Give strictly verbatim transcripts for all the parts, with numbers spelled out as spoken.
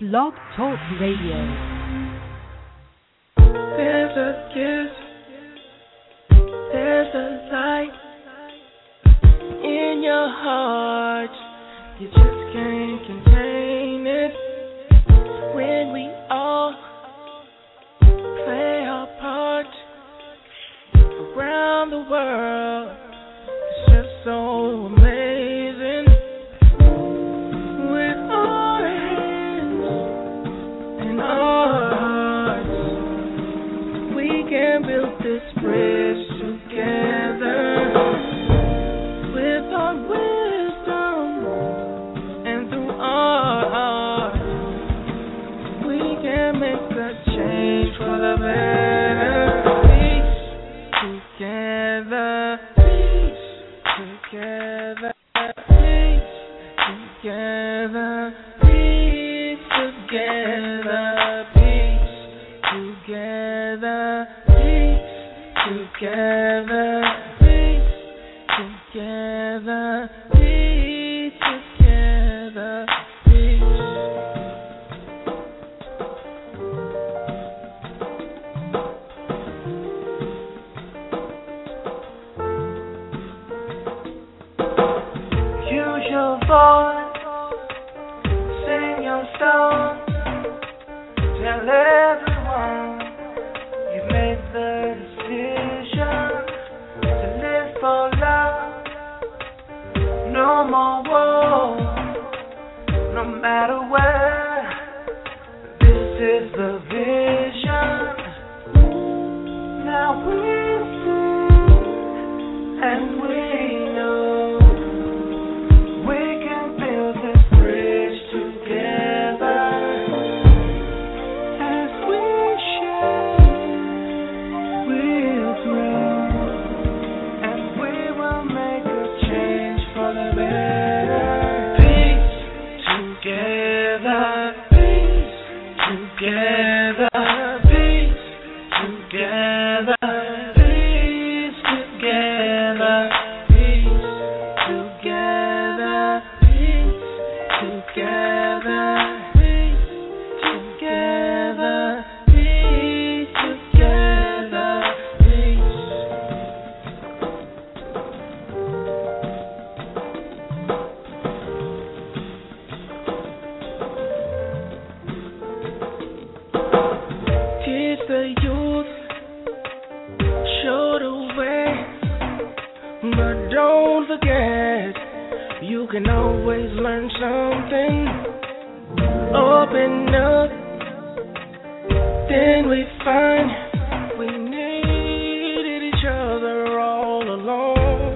Blog Talk Radio. There's a gift, there's a light in your heart. You just can't contain it. When we all play our part around the world, it's just so amazing. With our hands and our hearts, we can build this bridge together. With our wisdom and through our heart, we can make a change for the better. Peace together, peace together, peace together, peace together, peace together, peace together, peace together, peace together, peace. Use your voice, sing your song, tell everyone you've made the decision to live for love. No more war, no matter where. This is the vision. Now we see and we know we can build this bridge together. As we share, we'll grow, and we will make a change for the better. Peace together, peace together, peace together, peace together, peace together, peace together, peace together, peace together, peace. Teach the youth, show the way, but don't forget, you can always learn something. Open up, then we find we needed each other all along.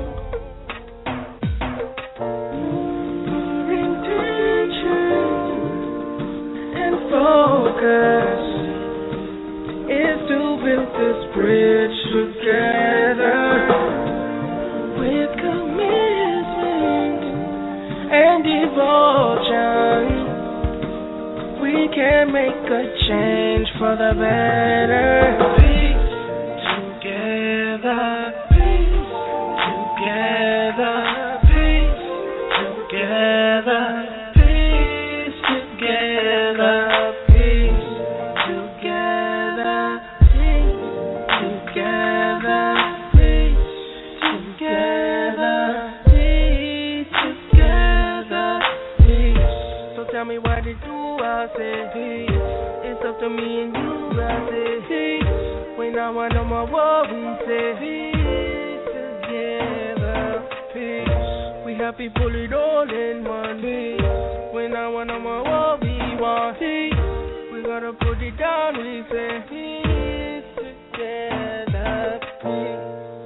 Our intention and focus is to build this bridge together. With commitment and devotion, we can make a change for the better. Peace together, peace together, peace together, peace together, peace together, peace together, peace together, peace together, peace. So tell me why did you I say peace? It's up to me and you I say peace. When I want no more war we say peace together, peace. We happy pull it all in one piece. When I want no more war we want peace. We gotta put it down we say peace together, peace.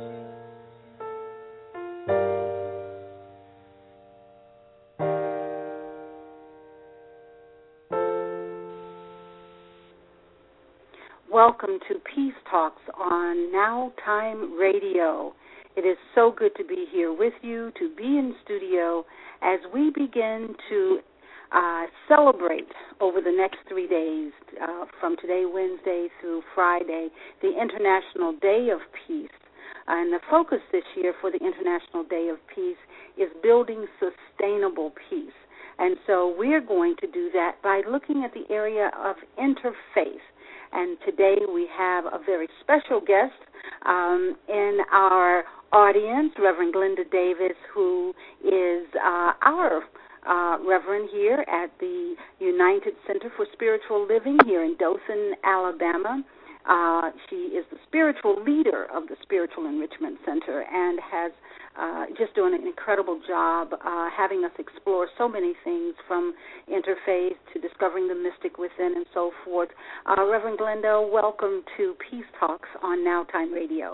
Welcome to Peace Talks on Now Time Radio. It is so good to be here with you, to be in studio as we begin to uh, celebrate over the next three days, uh, from today, Wednesday, through Friday, the International Day of Peace. And the focus this year for the International Day of Peace is building sustainable peace. And so we're going to do that by looking at the area of interfaith. And today we have a very special guest um, in our audience, Reverend Glenda Davis, who is uh, our uh, Reverend here at the United Center for Spiritual Living here in Dothan, Alabama. Uh, she is the spiritual leader of the Spiritual Enrichment Center and has uh, just doing an incredible job uh, having us explore so many things from interfaith to discovering the mystic within and so forth. Uh, Reverend Glenda, welcome to Peace Talks on Now Time Radio.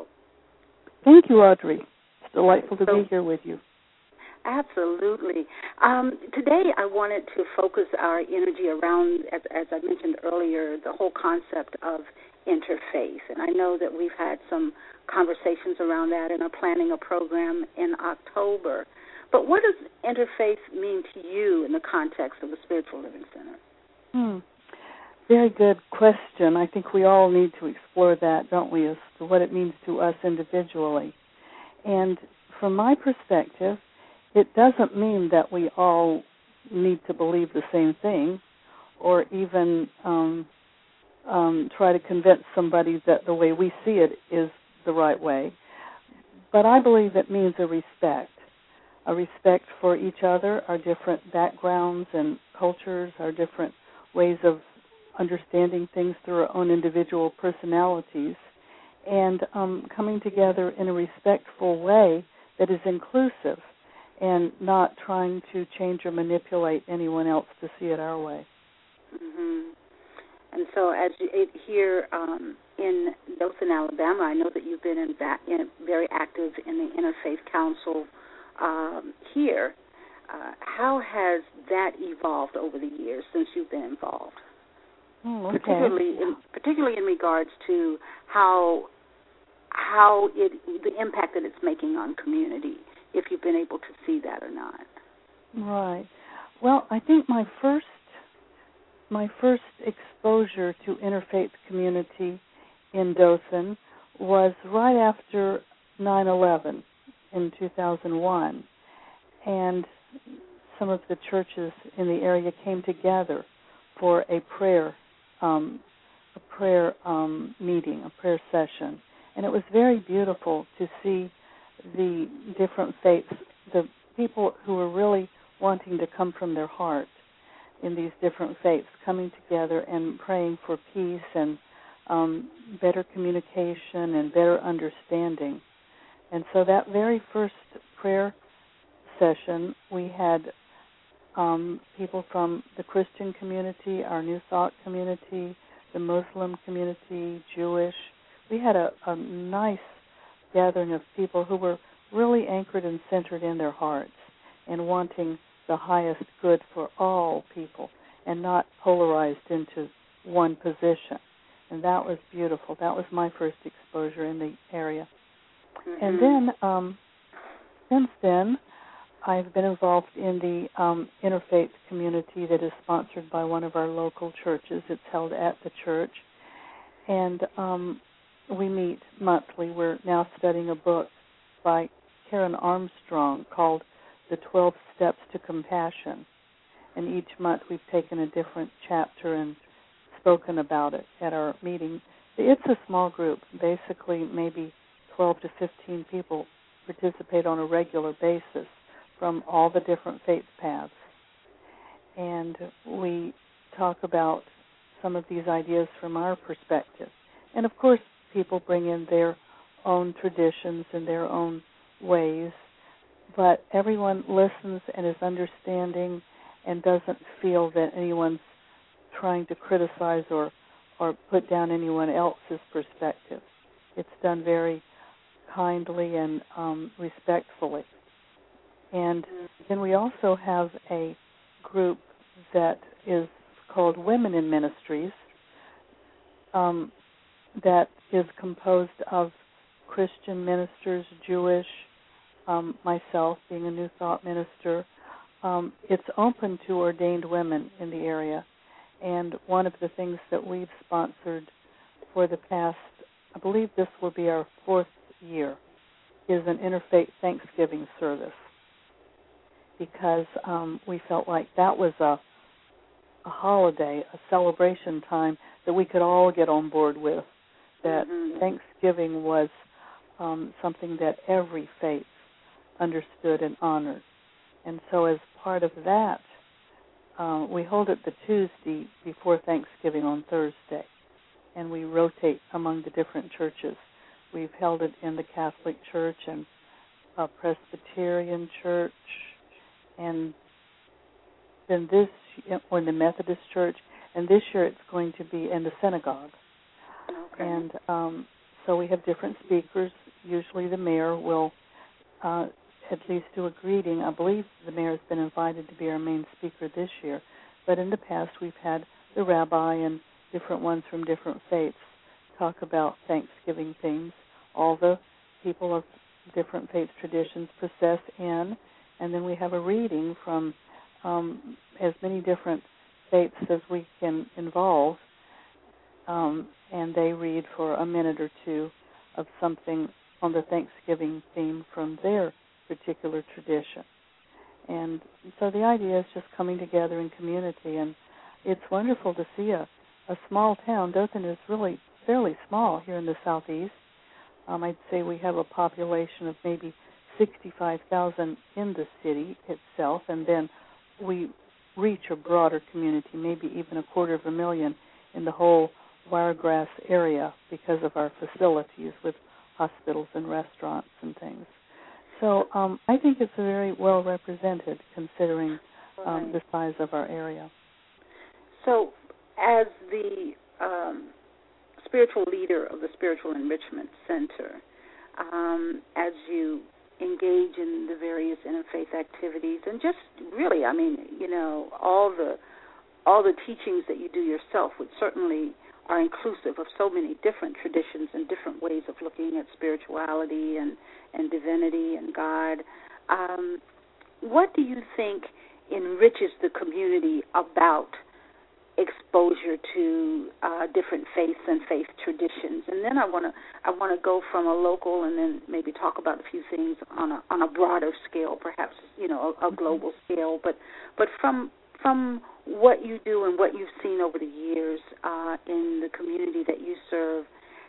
Thank you, Audrey. It's delightful to so, be here with you. Absolutely. Um, today I wanted to focus our energy around, as, as I mentioned earlier, the whole concept of interfaith. And I know that we've had some conversations around that and are planning a program in October. But what does interfaith mean to you in the context of the Spiritual Living Center? Hmm. Very good question. I think we all need to explore that, don't we, as to what it means to us individually. And from my perspective, it doesn't mean that we all need to believe the same thing or even um, um, try to convince somebody that the way we see it is the right way. But I believe it means a respect, a respect for each other, our different backgrounds and cultures, our different ways of understanding things through our own individual personalities, and um, coming together in a respectful way that is inclusive and not trying to change or manipulate anyone else to see it our way. Mm-hmm. And so as you it, here um, in Dothan, Alabama, I know that you've been in that, in, very active in the Interfaith Council um, here. Uh, how has that evolved over the years since you've been involved? Oh, okay. Particularly, in, particularly in regards to how how it the impact that it's making on community, if you've been able to see that or not. Right. Well, I think my first my first exposure to interfaith community in Dothan was right after nine eleven in two thousand one, and some of the churches in the area came together for a prayer um, a prayer um, meeting, a prayer session, and it was very beautiful to see the different faiths, the people who were really wanting to come from their heart in these different faiths, coming together and praying for peace and um, better communication and better understanding. And so that very first prayer session, we had um, people from the Christian community, our New Thought community, the Muslim community, Jewish. We had a, a nice gathering of people who were really anchored and centered in their hearts and wanting the highest good for all people and not polarized into one position. And that was beautiful. That was my first exposure in the area. Mm-hmm. And then, um, since then, I've been involved in the um, interfaith community that is sponsored by one of our local churches. It's held at the church. And um, we meet monthly. We're now studying a book by Karen Armstrong called The twelve Steps to Compassion. And each month we've taken a different chapter and spoken about it at our meeting. It's a small group. Basically, maybe twelve to fifteen people participate on a regular basis from all the different faith paths. And we talk about some of these ideas from our perspective. And, of course, people bring in their own traditions and their own ways, but everyone listens and is understanding and doesn't feel that anyone's trying to criticize or, or put down anyone else's perspective. It's done very kindly and um, respectfully. And then we also have a group that is called Women in Ministries um, that is composed of Christian ministers, Jewish, um, myself being a New Thought minister. Um, it's open to ordained women in the area. And one of the things that we've sponsored for the past, I believe this will be our fourth year, is an interfaith Thanksgiving service. because um, we felt like that was a, a holiday, a celebration time that we could all get on board with, that mm-hmm. Thanksgiving was um, something that every faith understood and honored. And so as part of that, uh, we hold it the Tuesday before Thanksgiving on Thursday, and we rotate among the different churches. We've held it in the Catholic Church and a Presbyterian Church, and then this, or in the Methodist Church, and this year it's going to be in the synagogue. Okay. And um, so we have different speakers. Usually the mayor will uh, at least do a greeting. I believe the mayor has been invited to be our main speaker this year, but in the past we've had the rabbi and different ones from different faiths talk about Thanksgiving themes. All the people of different faith traditions process in, and then we have a reading from um, as many different faiths as we can involve, um, and they read for a minute or two of something on the Thanksgiving theme from their particular tradition. And so the idea is just coming together in community, and it's wonderful to see a, a small town. Dothan is really fairly small here in the southeast. Um, I'd say we have a population of maybe sixty-five thousand in the city itself, and then we reach a broader community, maybe even a quarter of a million in the whole Wiregrass area because of our facilities with hospitals and restaurants and things. So um, I think it's very well represented considering um, right. the size of our area. So as the um, spiritual leader of the Spiritual Enrichment Center, um, as you engage in the various interfaith activities, and just really, I mean, you know, all the all the teachings that you do yourself, which certainly are inclusive of so many different traditions and different ways of looking at spirituality and, and divinity and God. Um, what do you think enriches the community about exposure to uh, different faiths and faith traditions? And then I want to I want to go from a local and then maybe talk about a few things on a on a broader scale, perhaps, you know, a, a global scale. But but from from what you do and what you've seen over the years uh, in the community that you serve,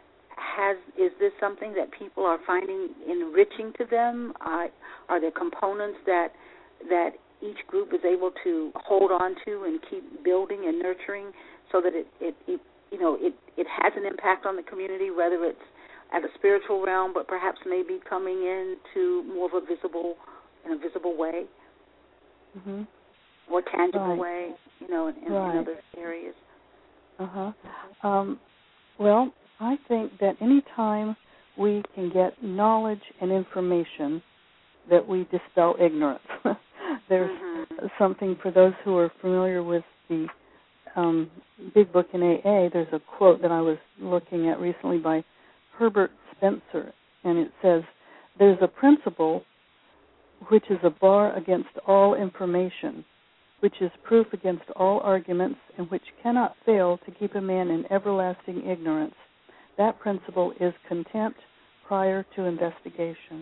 has is this something that people are finding enriching to them? Uh, are there components that that each group is able to hold on to and keep building and nurturing so that it, it, it you know, it, it has an impact on the community, whether it's at a spiritual realm, but perhaps maybe coming into more of a visible, in a visible way, mm-hmm. more tangible right. way, you know, in, in, right. in other areas. Uh-huh. Um, well, I think that any time we can get knowledge and information that we dispel ignorance. There's mm-hmm. something for those who are familiar with the um, Big Book in A A. There's a quote that I was looking at recently by Herbert Spencer, and it says, "There's a principle which is a bar against all information, which is proof against all arguments, and which cannot fail to keep a man in everlasting ignorance. That principle is contempt prior to investigation."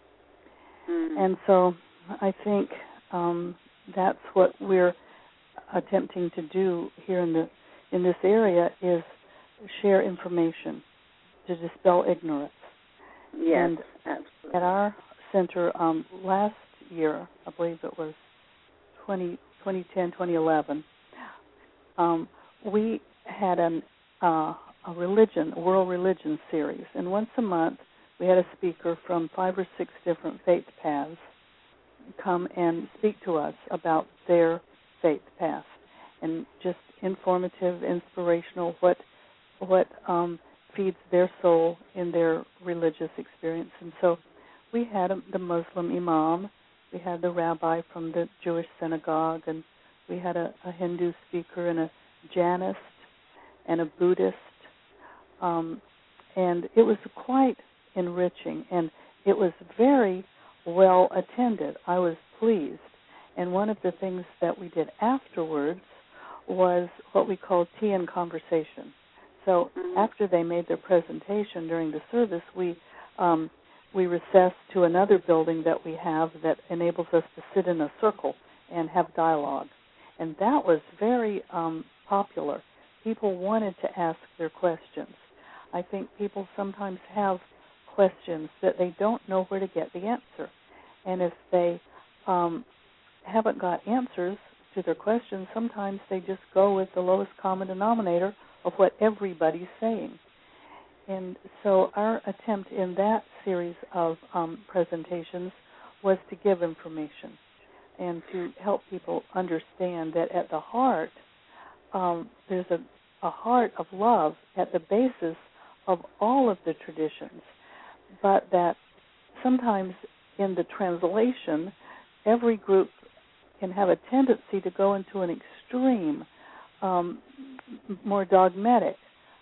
Mm-hmm. And so I think um, that's what we're attempting to do here in the in this area, is share information to dispel ignorance. Yes, and absolutely. At our center um, last year, I believe it was twenty ten, twenty eleven, um, we had an, uh, a religion, a world religion series, and once a month we had a speaker from five or six different faith paths come and speak to us about their faith path, and just informative, inspirational, what what um, feeds their soul in their religious experience. And so we had a, the Muslim imam, we had the rabbi from the Jewish synagogue, and we had a, a Hindu speaker and a Janist and a Buddhist, um, and it was quite enriching, and it was very well attended. I was pleased. And one of the things that we did afterwards was what we called tea and conversation. So mm-hmm. after they made their presentation during the service, we um, we recess to another building that we have that enables us to sit in a circle and have dialogue. And that was very um, popular. People wanted to ask their questions. I think people sometimes have questions that they don't know where to get the answer. And if they um, haven't got answers to their questions, sometimes they just go with the lowest common denominator of what everybody's saying. And so our attempt in that series of um, presentations was to give information and to help people understand that at the heart, um, there's a, a heart of love at the basis of all of the traditions, but that sometimes in the translation, every group can have a tendency to go into an extreme, um, more dogmatic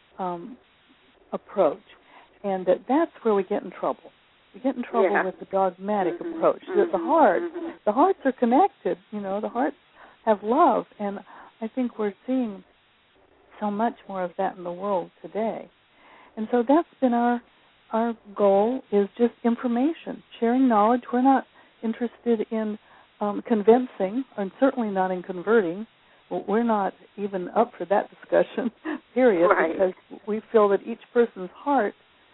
um, approach, and that that's where we get in trouble. We get in trouble yeah. with the dogmatic mm-hmm. approach. Mm-hmm. That the heart, mm-hmm. the hearts are connected. You know, the hearts have love, and I think we're seeing so much more of that in the world today. And so that's been our our goal, is just information, sharing knowledge. We're not interested in um, convincing, and certainly not in converting. We're not even up for that discussion, period, right. because we feel that each person's heart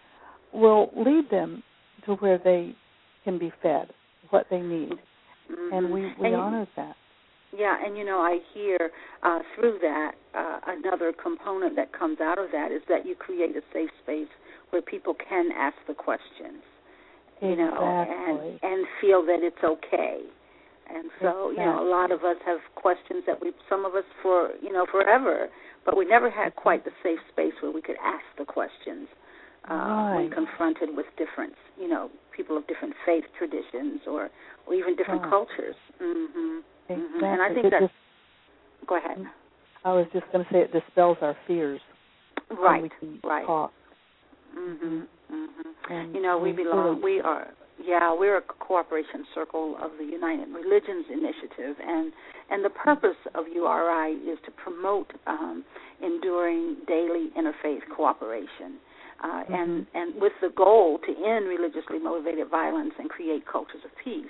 will lead them to where they can be fed, what they need. Mm-hmm. And we, we and honor that. Yeah, and, you know, I hear uh, through that uh, another component that comes out of that is that you create a safe space where people can ask the questions, you exactly. know, and, and feel that it's okay. And so, exactly. you know, a lot of us have questions that we, some of us for, you know, forever, but we never had quite the safe space where we could ask the questions uh, right. when confronted with different, you know, people of different faith traditions or, or even different right. cultures. Mm-hmm. Exactly. Mm-hmm. And I think it that, just, go ahead. I was just going to say it dispels our fears. Right, we can right. talk. Mm-hmm. Mm-hmm. And you know, we belong, we are, yeah, we're a cooperation circle of the United Religions Initiative, and, and the purpose of U R I is to promote um, enduring daily interfaith cooperation. Uh, mm-hmm. and, and with the goal to end religiously motivated violence and create cultures of peace.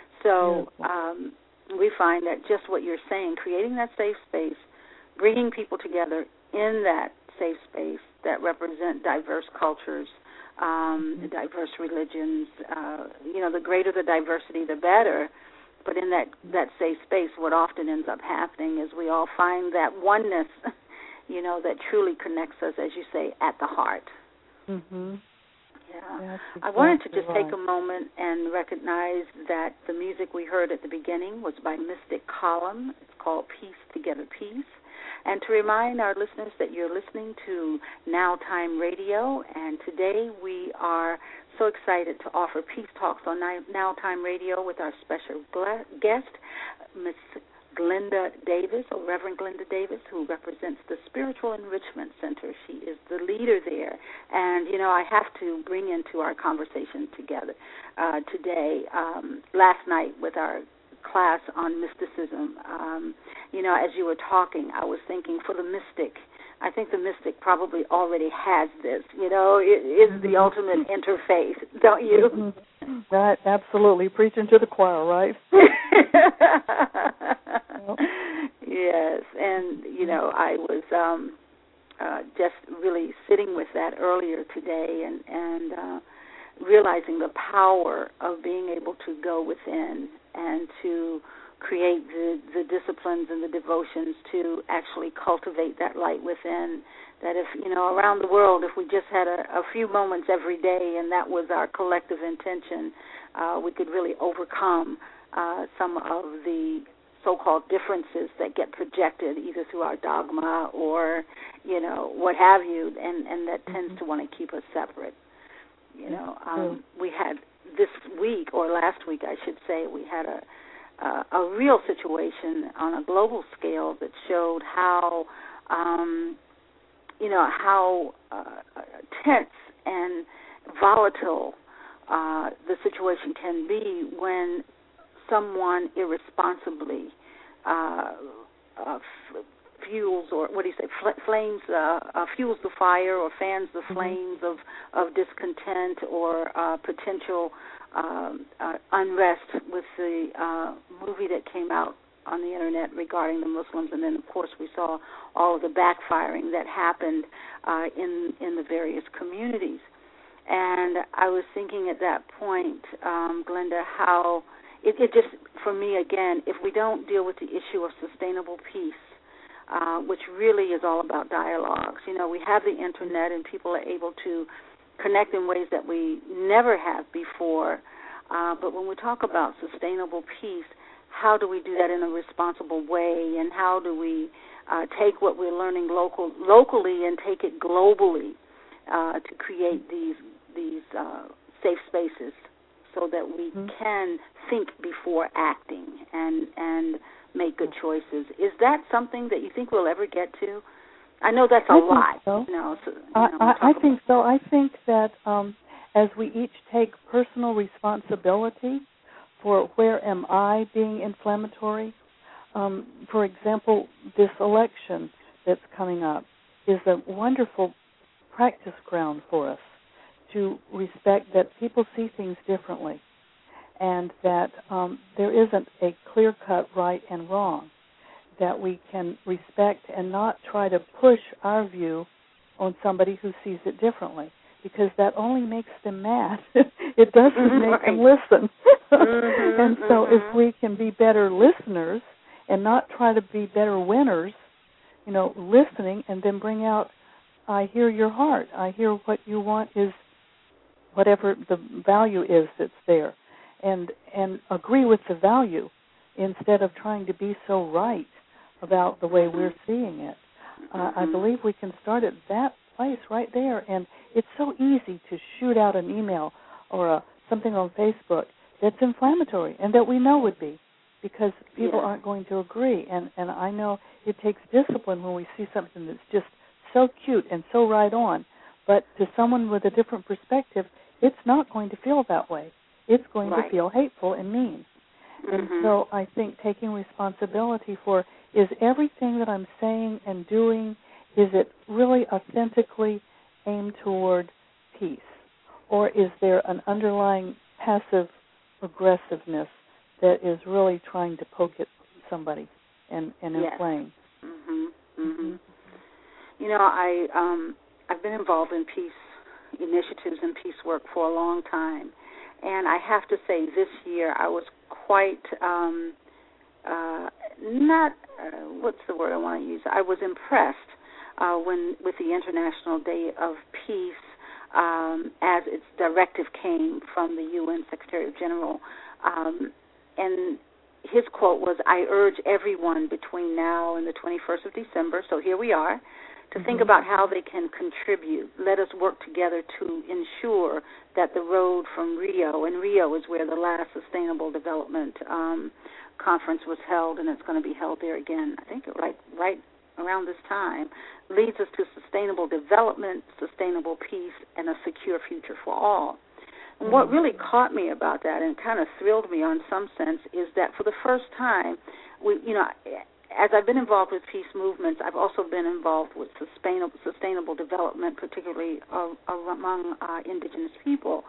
So um, we find that just what you're saying, creating that safe space, bringing people together in that safe space that represent diverse cultures, um, mm-hmm. diverse religions, uh, you know, the greater the diversity, the better. But in that, that safe space, what often ends up happening is we all find that oneness, you know, that truly connects us, as you say, at the heart. Mm-hmm. Yeah. Exactly I wanted to just right. take a moment and recognize that the music we heard at the beginning was by Mystic Column. It's called Peace Together Peace. And to remind our listeners that you're listening to Now Time Radio, and today we are so excited to offer Peace Talks on Now Time Radio with our special guest, Miss Glenda Davis, or Reverend Glenda Davis, who represents the Spiritual Enrichment Center. She is the leader there. And, you know, I have to bring into our conversation together uh, today, um, last night with our class on mysticism, um, you know, as you were talking, I was thinking for the mystic, I think the mystic probably already has this, you know, it is mm-hmm. the ultimate interfaith, don't you? Mm-hmm. Right, absolutely. Preaching to the choir, right? Yes, and, you know, I was um, uh, just really sitting with that earlier today and, and uh, realizing the power of being able to go within and to create the, the disciplines and the devotions to actually cultivate that light within. That if, you know, around the world, if we just had a, a few moments every day and that was our collective intention, uh, we could really overcome uh, some of the so-called differences that get projected either through our dogma or, you know, what have you, and, and that tends to want to keep us separate. You know, um, we had this week, or last week I should say, we had a uh, a real situation on a global scale that showed how, um, you know, how uh, tense and volatile uh, the situation can be when someone irresponsibly uh, uh, f- fuels, or what do you say, fl- flames, uh, uh, fuels the fire or fans the mm-hmm. flames of, of discontent or uh, potential um, uh, unrest with the uh, movie that came out on the Internet regarding the Muslims. And then, of course, we saw all of the backfiring that happened uh, in, in the various communities. And I was thinking at that point, um, Glenda, how it, it just, for me, again, if we don't deal with the issue of sustainable peace, uh, which really is all about dialogues. You know, we have the Internet and people are able to connect in ways that we never have before. Uh, but when we talk about sustainable peace, how do we do that in a responsible way, and how do we uh, take what we're learning local, locally and take it globally uh, to create these these uh, safe spaces so that we mm-hmm. can think before acting and and make good choices? Is that something that you think we'll ever get to? I know that's a I lot. Think so. You know, so, you I, know, I, I think so. I think that um, as we each take personal responsibility for where am I being inflammatory, um, for example, this election that's coming up is a wonderful practice ground for us to respect that people see things differently, and that um, there isn't a clear-cut right and wrong, that we can respect and not try to push our view on somebody who sees it differently, because that only makes them mad. It doesn't mm-hmm, make right. them listen. mm-hmm, and so mm-hmm. if we can be better listeners and not try to be better winners, you know, listening and then bring out, I hear your heart. I hear what you want is whatever the value is that's there, and and agree with the value instead of trying to be so right about the way we're seeing it. Uh, mm-hmm. I believe we can start at that place right there, and it's so easy to shoot out an email or a, something on Facebook that's inflammatory and that we know would be, because people yeah. aren't going to agree. And, and I know it takes discipline when we see something that's just so cute and so right on, but to someone with a different perspective, it's not going to feel that way. It's going right. to feel hateful and mean. Mm-hmm. And so I think taking responsibility for, is everything that I'm saying and doing, is it really authentically aimed toward peace? Or is there an underlying passive aggressiveness that is really trying to poke at somebody and, and yes. inflame? Mm-hmm. Mm-hmm. You know, I, um, I've been involved in peace initiatives and peace work for a long time. And I have to say this year I was quite, um, uh, not, uh, what's the word I want to use? I was impressed uh, when with the International Day of Peace um, as its directive came from the U N Secretary General. Um, and his quote was, I urge everyone between now and the twenty-first of December, so here we are, to mm-hmm. think about how they can contribute. Let us work together to ensure that the road from Rio, and Rio is where the last Sustainable Development um, Conference was held, and it's going to be held there again, I think right, right around this time, leads us to sustainable development, sustainable peace, and a secure future for all. And mm-hmm. what really caught me about that and kind of thrilled me on some sense is that for the first time, we, you know, as I've been involved with peace movements, I've also been involved with sustainable, sustainable development, particularly uh, among uh, indigenous people.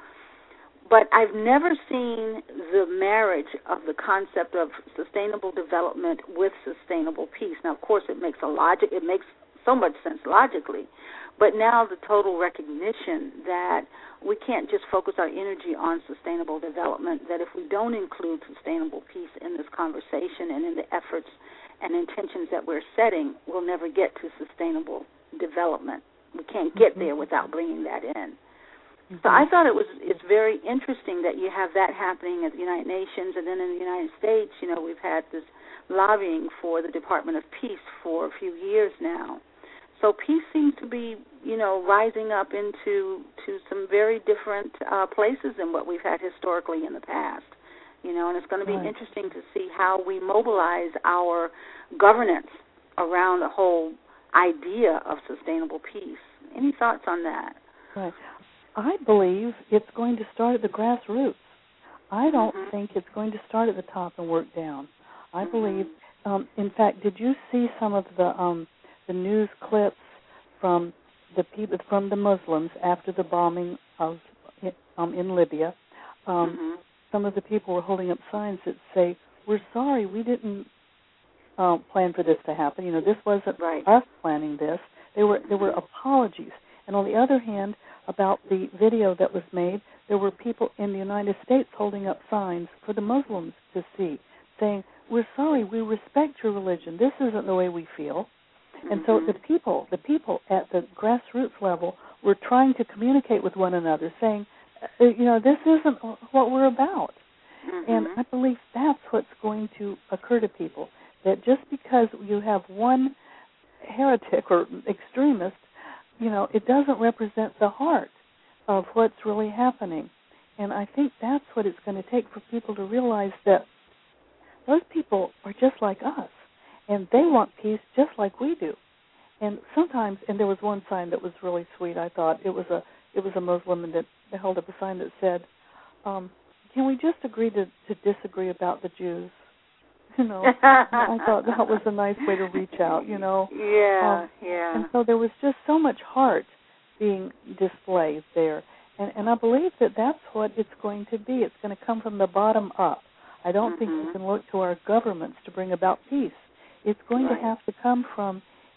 But I've never seen the marriage of the concept of sustainable development with sustainable peace. Now, of course, it makes a logic. It makes so much sense logically. But now the total recognition that we can't just focus our energy on sustainable development, that if we don't include sustainable peace in this conversation and in the efforts and intentions that we're setting, we'll never get to sustainable development. We can't get there without bringing that in. Mm-hmm. So I thought it was it's very interesting that you have that happening at the United Nations, and then in the United States, you know, we've had this lobbying for the Department of Peace for a few years now. So peace seems to be, you know, rising up into to some very different uh, places than what we've had historically in the past. You know, and it's going to be right. interesting to see how we mobilize our governance around the whole idea of sustainable peace. Any thoughts on that? Right. I believe it's going to start at the grassroots. I don't mm-hmm. think it's going to start at the top and work down. I mm-hmm. believe Um, in fact, did you see some of the um, the news clips from the people from the Muslims after the bombing of um, in Libya? Um, mm-hmm. Some of the people were holding up signs that say, "We're sorry, we didn't uh, plan for this to happen. You know, this wasn't right. us planning this." There were there were apologies. And on the other hand, about the video that was made, there were people in the United States holding up signs for the Muslims to see, saying, "We're sorry, we respect your religion. This isn't the way we feel." Mm-hmm. And so the people, the people at the grassroots level were trying to communicate with one another, saying, you know, this isn't what we're about. Mm-hmm. And I believe that's what's going to occur to people, that just because you have one heretic or extremist, you know, it doesn't represent the heart of what's really happening. And I think that's what it's going to take for people to realize that those people are just like us, and they want peace just like we do. And sometimes, and there was one sign that was really sweet, I thought. It was a it was a Muslim that held up a sign that said, um, can we just agree to, to disagree about the Jews? You know, I thought that was a nice way to reach out, you know. Yeah, um, yeah. And so there was just so much heart being displayed there. And, and I believe that that's what it's going to be. It's going to come from the bottom up. I don't mm-hmm. think we can look to our governments to bring about peace. It's going right. to have to come from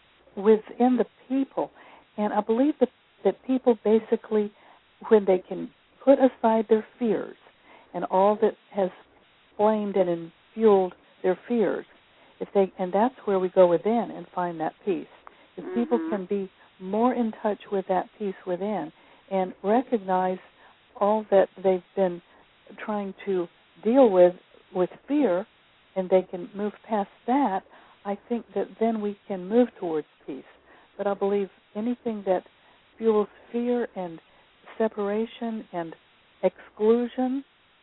within the people. And I believe that, that people basically, when they can put aside their fears and all that has flamed and fueled their fears, if they, and that's where we go within and find that peace. If mm-hmm. people can be more in touch with that peace within and recognize all that they've been trying to deal with with fear, and they can move past that, I think that then we can move towards peace. But I believe anything that fuels fear and separation and exclusion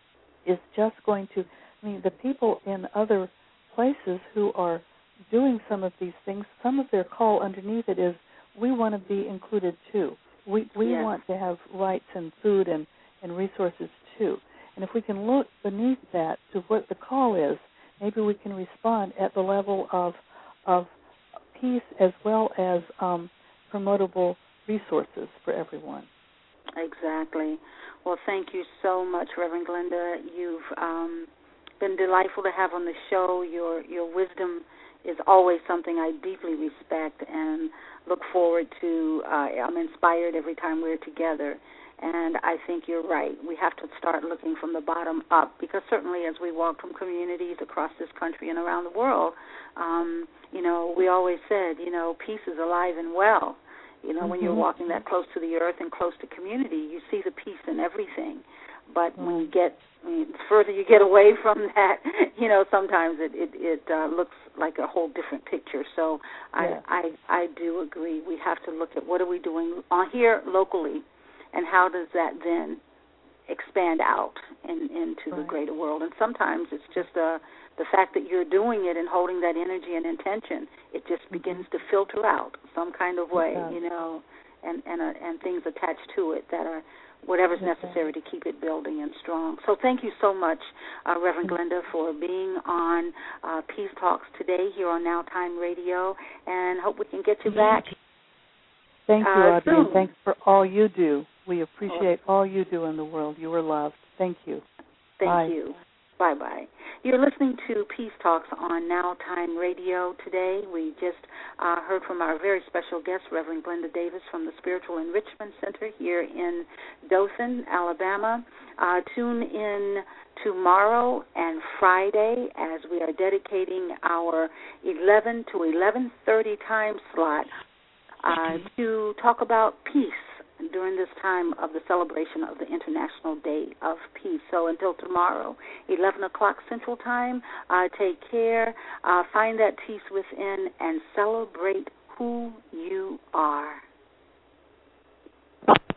is just going to, I mean, the people in other places who are doing some of these things, some of their call underneath it is, we want to be included too. We we yes. want to have rights and food and, and resources too. And if we can look beneath that to what the call is, maybe we can respond at the level of of peace as well as um, promotable resources for everyone. Exactly. Well, thank you so much, Reverend Glenda. You've um, been delightful to have on the show. Your your wisdom is always something I deeply respect and look forward to. Uh, I'm inspired every time we're together. And I think you're right. We have to start looking from the bottom up, because certainly as we walk from communities across this country and around the world, um, you know, we always said, you know, peace is alive and well. You know, mm-hmm. when you're walking that close to the earth and close to community, you see the peace in everything. But mm-hmm. when you get, I mean, the further you get away from that, you know, sometimes it it, it uh, looks like a whole different picture. So yeah. I, I I do agree. We have to look at what are we doing on here locally, and how does that then expand out in, into right. the greater world? And sometimes it's just uh, the fact that you're doing it and holding that energy and intention, it just mm-hmm. begins to filter out some kind of way, yeah. you know, and and, uh, and things attached to it that are whatever's okay. necessary to keep it building and strong. So thank you so much, uh, Reverend Glenda, for being on uh, Peace Talks today here on Now Time Radio, and hope we can get you back. Thank you, uh, Audrey, and thanks for all you do. We appreciate all you do in the world. You are loved. Thank you. Thank Bye. you. Bye-bye. You're listening to Peace Talks on Now Time Radio today. We just uh, heard from our very special guest, Reverend Glenda Davis from the Spiritual Enrichment Center here in Dothan, Alabama. Uh, tune in tomorrow and Friday as we are dedicating our eleven to eleven thirty time slot uh, to talk about peace during this time of the celebration of the International Day of Peace. So until tomorrow, eleven o'clock Central Time, uh, take care, uh, find that peace within, and celebrate who you are.